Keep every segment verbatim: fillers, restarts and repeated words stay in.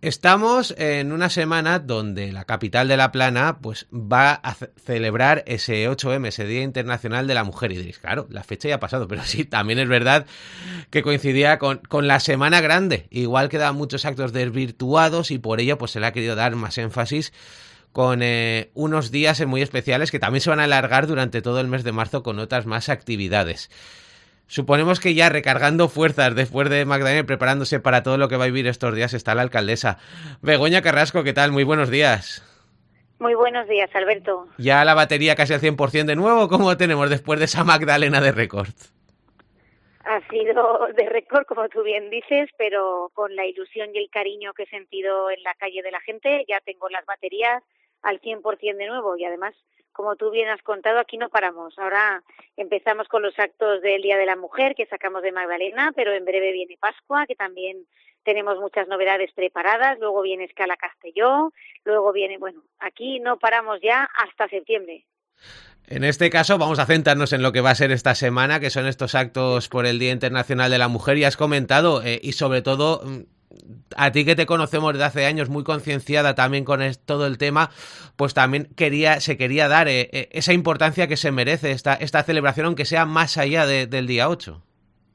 Estamos en una semana donde la capital de La Plana pues va a ce- celebrar ese ocho eme, ese Día Internacional de la Mujer. Y diréis, claro, la fecha ya ha pasado, pero sí, también es verdad que coincidía con, con la Semana Grande. Igual quedan muchos actos desvirtuados y por ello pues se le ha querido dar más énfasis con eh, unos días muy especiales que también se van a alargar durante todo el mes de marzo con otras más actividades. Suponemos que ya recargando fuerzas después de Magdalena y preparándose para todo lo que va a vivir estos días está la alcaldesa. Begoña Carrasco, ¿qué tal? Muy buenos días. Muy buenos días, Alberto. ¿Ya la batería casi al cien por ciento de nuevo? ¿Cómo tenemos después de esa Magdalena de récord? Ha sido de récord, como tú bien dices, pero con la ilusión y el cariño que he sentido en la calle de la gente, ya tengo las baterías al cien por ciento de nuevo y además, como tú bien has contado, aquí no paramos. Ahora empezamos con los actos del Día de la Mujer que sacamos de Magdalena, pero en breve viene Pascua, que también tenemos muchas novedades preparadas, luego viene Escala Castelló, luego viene, bueno, aquí no paramos ya hasta septiembre. En este caso vamos a centrarnos en lo que va a ser esta semana, que son estos actos por el Día Internacional de la Mujer. Y has comentado, eh, y sobre todo, a ti que te conocemos desde hace años, muy concienciada también con es, todo el tema, pues también quería se quería dar eh, eh, esa importancia que se merece esta, esta celebración, aunque sea más allá de, del día ocho.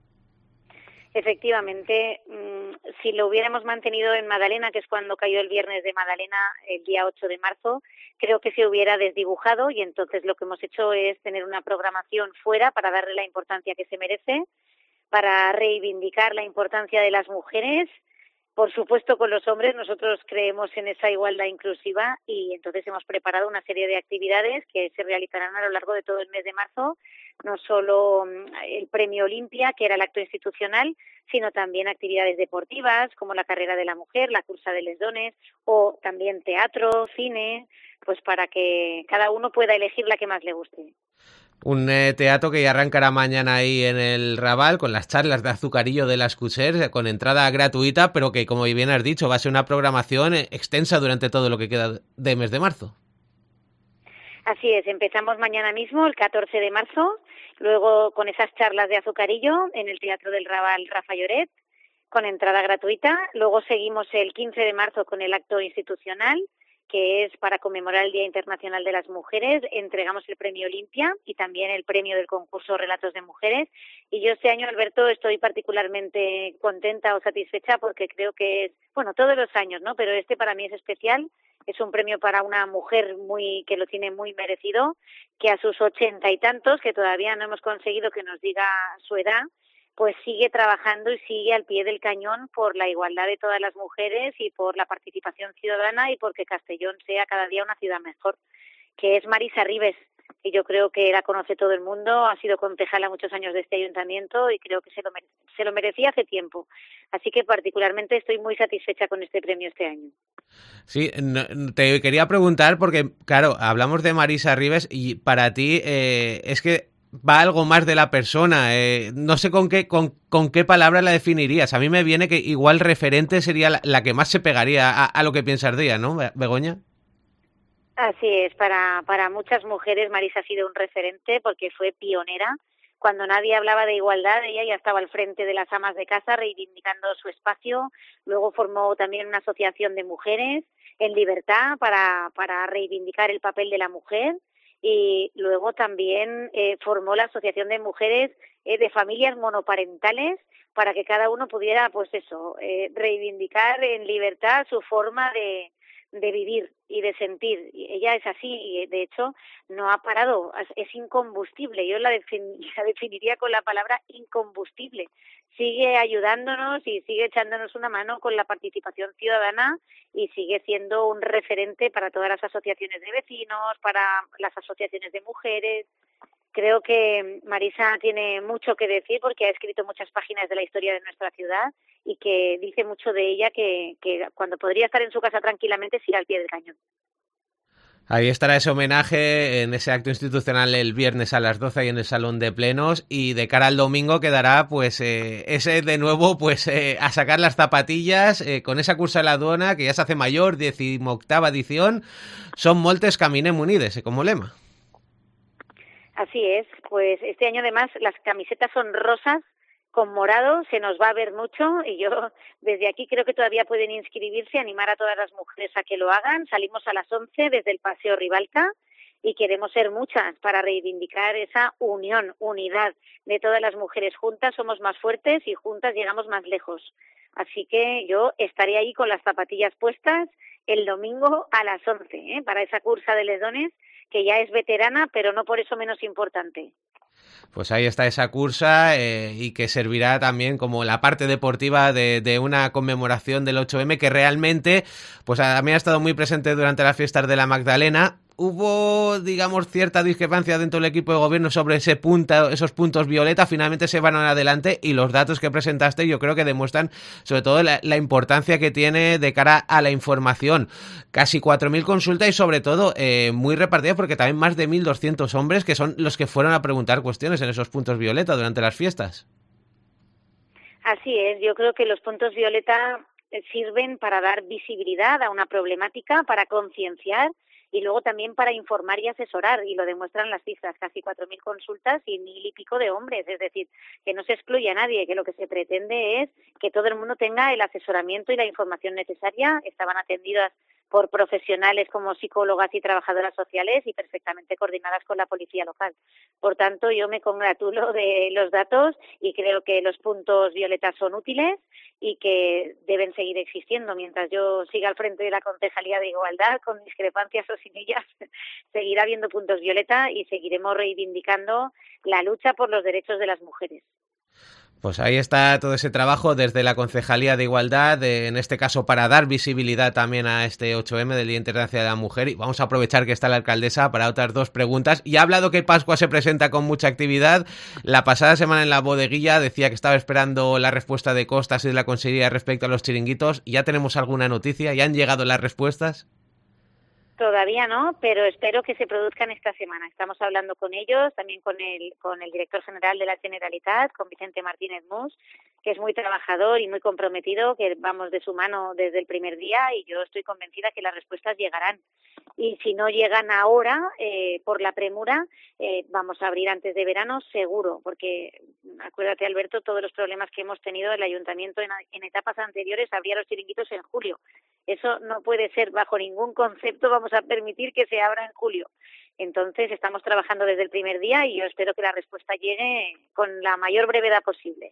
Efectivamente, si lo hubiéramos mantenido en Magdalena, que es cuando cayó el viernes de Magdalena, el día ocho de marzo, creo que se hubiera desdibujado y entonces lo que hemos hecho es tener una programación fuera para darle la importancia que se merece, para reivindicar la importancia de las mujeres. Por supuesto, con los hombres nosotros creemos en esa igualdad inclusiva y entonces hemos preparado una serie de actividades que se realizarán a lo largo de todo el mes de marzo, no solo el Premio Olimpia, que era el acto institucional, sino también actividades deportivas como la carrera de la mujer, la cursa de les dones o también teatro, cine, pues para que cada uno pueda elegir la que más le guste. Un eh, teatro que ya arrancará mañana ahí en el Raval con las charlas de Azucarillo de las Cuser con entrada gratuita, pero que, como bien has dicho, va a ser una programación extensa durante todo lo que queda de mes de marzo. Así es, empezamos mañana mismo, el catorce de marzo, luego con esas charlas de Azucarillo en el Teatro del Raval Rafa Lloret, con entrada gratuita. Luego seguimos el quince de marzo con el acto institucional, que es para conmemorar el Día Internacional de las Mujeres. Entregamos el Premio Olimpia y también el premio del concurso Relatos de Mujeres. Y yo este año, Alberto, estoy particularmente contenta o satisfecha porque creo que es, bueno, todos los años, ¿no? Pero este para mí es especial. Es un premio para una mujer muy que lo tiene muy merecido, que a sus ochenta y tantos, que todavía no hemos conseguido que nos diga su edad, pues sigue trabajando y sigue al pie del cañón por la igualdad de todas las mujeres y por la participación ciudadana y porque Castellón sea cada día una ciudad mejor, que es Marisa Ribes, que yo creo que la conoce todo el mundo, ha sido concejala muchos años de este ayuntamiento y creo que se lo, mere- se lo merecía hace tiempo. Así que particularmente estoy muy satisfecha con este premio este año. Sí, no, te quería preguntar porque, claro, hablamos de Marisa Ribes y para ti eh, es que va algo más de la persona. Eh, no sé con qué con, con qué palabra la definirías. A mí me viene que igual referente sería la, la que más se pegaría a, a lo que piensas de ella, ¿no, Begoña? Así es, para, para muchas mujeres Marisa ha sido un referente porque fue pionera. Cuando nadie hablaba de igualdad, ella ya estaba al frente de las amas de casa reivindicando su espacio. Luego formó también una asociación de mujeres en libertad para, para reivindicar el papel de la mujer. Y luego también eh, formó la Asociación de Mujeres eh, de Familias Monoparentales para que cada uno pudiera, pues eso, eh, reivindicar en libertad su forma de, de vivir y de sentir. Y ella es así y, de hecho, no ha parado, es incombustible. Yo la, defin- la definiría con la palabra incombustible. Sigue ayudándonos y sigue echándonos una mano con la participación ciudadana y sigue siendo un referente para todas las asociaciones de vecinos, para las asociaciones de mujeres. Creo que Marisa tiene mucho que decir porque ha escrito muchas páginas de la historia de nuestra ciudad y que dice mucho de ella que, que cuando podría estar en su casa tranquilamente sigue al pie del cañón. Ahí estará ese homenaje en ese acto institucional el viernes a las doce ahí en el Salón de Plenos y de cara al domingo quedará pues eh, ese de nuevo pues eh, a sacar las zapatillas eh, con esa cursa de la aduana que ya se hace mayor, decimoctava edición, son moltes caminem unides, eh, como lema. Así es, pues este año además las camisetas son rosas con morado, se nos va a ver mucho y yo desde aquí creo que todavía pueden inscribirse, animar a todas las mujeres a que lo hagan. Salimos a las once desde el Paseo Ribalta y queremos ser muchas para reivindicar esa unión, unidad de todas las mujeres. Juntas somos más fuertes y juntas llegamos más lejos. Así que yo estaré ahí con las zapatillas puestas el domingo a las once, ¿eh? Para esa cursa de ledones que ya es veterana, pero no por eso menos importante. Pues ahí está esa cursa eh, y que servirá también como la parte deportiva de, de una conmemoración del ocho eme que realmente pues a mí ha estado muy presente durante las fiestas de la Magdalena. Hubo, digamos, cierta discrepancia dentro del equipo de gobierno sobre ese punto, esos puntos violeta, finalmente se van adelante y los datos que presentaste yo creo que demuestran sobre todo la, la importancia que tiene de cara a la información. Casi cuatro mil consultas y sobre todo eh, muy repartidas porque también más de mil doscientos hombres que son los que fueron a preguntar cuestiones en esos puntos violeta durante las fiestas. Así es, yo creo que los puntos violeta sirven para dar visibilidad a una problemática, para concienciar y luego también para informar y asesorar, y lo demuestran las cifras, casi cuatro mil consultas y mil y pico de hombres, es decir, que no se excluye a nadie, que lo que se pretende es que todo el mundo tenga el asesoramiento y la información necesaria. Estaban atendidas por profesionales como psicólogas y trabajadoras sociales y perfectamente coordinadas con la policía local. Por tanto, yo me congratulo de los datos y creo que los puntos violetas son útiles y que deben seguir existiendo. Mientras yo siga al frente de la Concejalía de Igualdad, con discrepancias o sin ellas, seguirá habiendo puntos violeta y seguiremos reivindicando la lucha por los derechos de las mujeres. Pues ahí está todo ese trabajo desde la Concejalía de Igualdad, de, en este caso para dar visibilidad también a este ocho eme del Día Internacional de la Mujer. Y vamos a aprovechar que está la alcaldesa para otras dos preguntas. Y ha hablado que Pascua se presenta con mucha actividad. La pasada semana en la bodeguilla decía que estaba esperando la respuesta de Costas y de la Consejería respecto a los chiringuitos. ¿Ya tenemos alguna noticia? ¿Ya han llegado las respuestas? Todavía no, pero espero que se produzcan esta semana. Estamos hablando con ellos, también con el con el director general de la Generalitat, con Vicente Martínez Mus, que es muy trabajador y muy comprometido, que vamos de su mano desde el primer día y yo estoy convencida que las respuestas llegarán. Y si no llegan ahora, eh, por la premura, eh, vamos a abrir antes de verano seguro, porque acuérdate, Alberto, todos los problemas que hemos tenido el ayuntamiento en, en etapas anteriores, abría los chiringuitos en julio. Eso no puede ser bajo ningún concepto, vamos a permitir que se abra en julio. Entonces estamos trabajando desde el primer día y yo espero que la respuesta llegue con la mayor brevedad posible.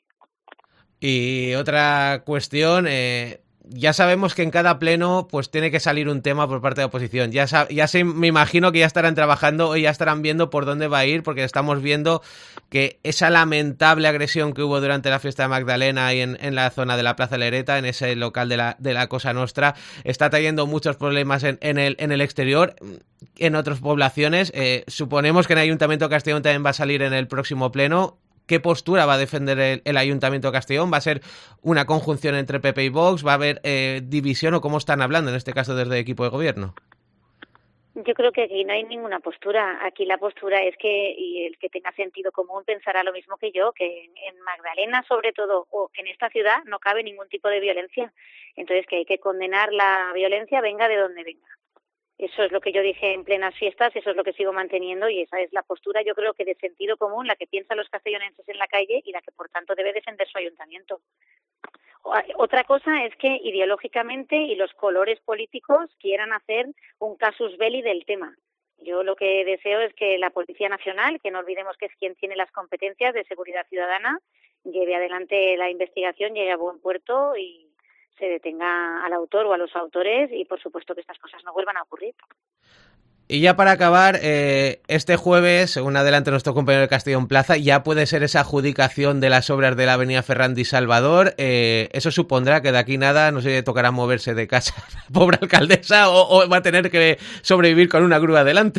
Y otra cuestión, eh, ya sabemos que en cada pleno pues tiene que salir un tema por parte de la oposición. Ya, ya se, me imagino que ya estarán trabajando o ya estarán viendo por dónde va a ir, porque estamos viendo que esa lamentable agresión que hubo durante la fiesta de Magdalena y en, en la zona de la Plaza Lereta, en ese local de la, de la Cosa Nostra, está trayendo muchos problemas en, en, el, en el exterior, en otras poblaciones. Eh, suponemos que en el Ayuntamiento de Castellón también va a salir en el próximo pleno. ¿Qué postura va a defender el, el Ayuntamiento de Castellón? ¿Va a ser una conjunción entre P P y Vox? ¿Va a haber eh, división o cómo están hablando en este caso desde el equipo de gobierno? Yo creo que aquí no hay ninguna postura. Aquí la postura es que, y el que tenga sentido común pensará lo mismo que yo, que en Magdalena sobre todo, o en esta ciudad, no cabe ningún tipo de violencia. Entonces que hay que condenar la violencia venga de donde venga. Eso es lo que yo dije en plenas fiestas, eso es lo que sigo manteniendo y esa es la postura, yo creo que de sentido común, la que piensan los castellonenses en la calle y la que por tanto debe defender su ayuntamiento. Otra cosa es que ideológicamente y los colores políticos quieran hacer un casus belli del tema. Yo lo que deseo es que la Policía Nacional, que no olvidemos que es quien tiene las competencias de seguridad ciudadana, lleve adelante la investigación, llegue a buen puerto y se detenga al autor o a los autores y por supuesto que estas cosas no vuelvan a ocurrir. Y ya para acabar, eh, este jueves, según adelante nuestro compañero de Castellón Plaza, ya puede ser esa adjudicación de las obras de la avenida Ferrandi Salvador. Eh, eso supondrá que de aquí nada, no sé si tocará moverse de casa pobre alcaldesa o, o va a tener que sobrevivir con una grúa delante.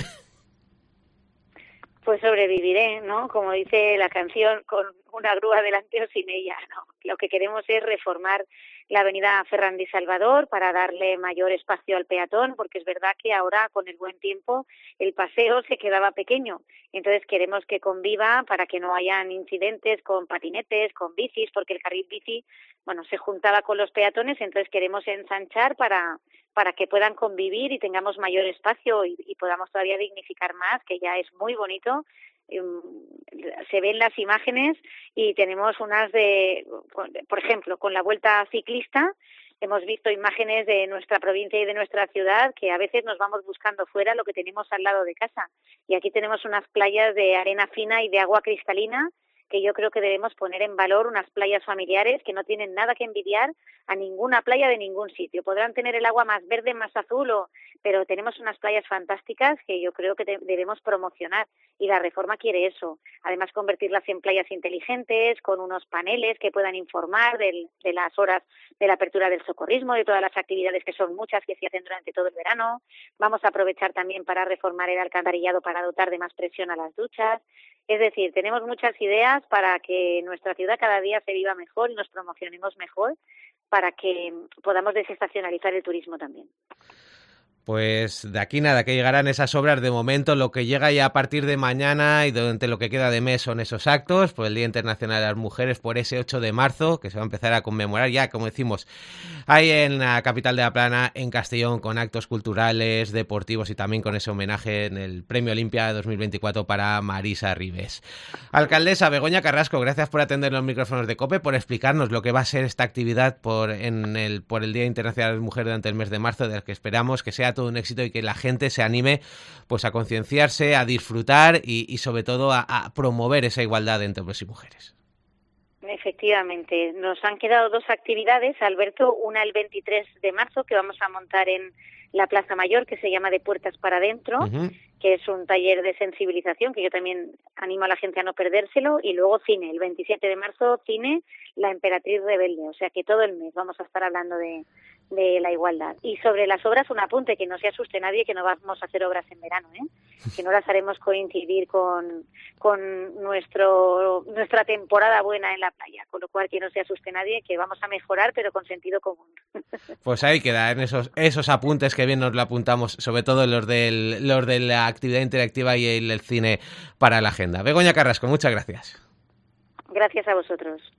Pues sobreviviré, ¿no? Como dice la canción, con una grúa delante o sin ella, ¿no? Lo que queremos es reformar la avenida Ferrandi Salvador para darle mayor espacio al peatón, porque es verdad que ahora, con el buen tiempo, el paseo se quedaba pequeño. Entonces queremos que conviva para que no hayan incidentes con patinetes, con bicis, porque el carril bici, bueno, se juntaba con los peatones, entonces queremos ensanchar para para que puedan convivir y tengamos mayor espacio y, y podamos todavía dignificar más, que ya es muy bonito, se ven las imágenes y tenemos unas de, por ejemplo, con la Vuelta Ciclista, hemos visto imágenes de nuestra provincia y de nuestra ciudad que a veces nos vamos buscando fuera lo que tenemos al lado de casa. Y aquí tenemos unas playas de arena fina y de agua cristalina que yo creo que debemos poner en valor, unas playas familiares que no tienen nada que envidiar a ninguna playa de ningún sitio. Podrán tener el agua más verde, más azul, o, pero tenemos unas playas fantásticas que yo creo que de, debemos promocionar, y la reforma quiere eso. Además, convertirlas en playas inteligentes, con unos paneles que puedan informar del, de las horas de la apertura del socorrismo, de todas las actividades que son muchas que se hacen durante todo el verano. Vamos a aprovechar también para reformar el alcantarillado para dotar de más presión a las duchas. Es decir, tenemos muchas ideas para que nuestra ciudad cada día se viva mejor y nos promocionemos mejor, para que podamos desestacionalizar el turismo también. Pues de aquí nada, que llegarán esas obras. De momento lo que llega ya a partir de mañana y durante lo que queda de mes son esos actos por el Día Internacional de las Mujeres, por ese ocho de marzo, que se va a empezar a conmemorar ya, como decimos, ahí en la capital de la Plana, en Castellón, con actos culturales, deportivos y también con ese homenaje en el Premio Olimpia dos mil veinticuatro para Marisa Ribes. Alcaldesa Begoña Carrasco, gracias por atender los micrófonos de COPE, por explicarnos lo que va a ser esta actividad por, en el, por el Día Internacional de las Mujeres durante el mes de marzo, del que esperamos que sea todo un éxito y que la gente se anime pues a concienciarse, a disfrutar y, y sobre todo a, a promover esa igualdad entre hombres y mujeres. Efectivamente, nos han quedado dos actividades, Alberto, una el veintitrés de marzo que vamos a montar en la Plaza Mayor, que se llama De Puertas para Adentro, uh-huh. que es un taller de sensibilización que yo también animo a la gente a no perdérselo, y luego cine, el veintisiete de marzo, cine La Emperatriz Rebelde, o sea que todo el mes vamos a estar hablando de, de la igualdad. Y sobre las obras, un apunte, que no se asuste nadie que no vamos a hacer obras en verano, ¿eh? que no las haremos coincidir con, con nuestro nuestra temporada buena en la playa, con lo cual que no se asuste nadie, que vamos a mejorar pero con sentido común. Pues ahí quedan esos esos apuntes que bien nos lo apuntamos, sobre todo los, del, los de la actividad interactiva y el, el cine para la agenda. Begoña Carrasco, muchas gracias. Gracias a vosotros.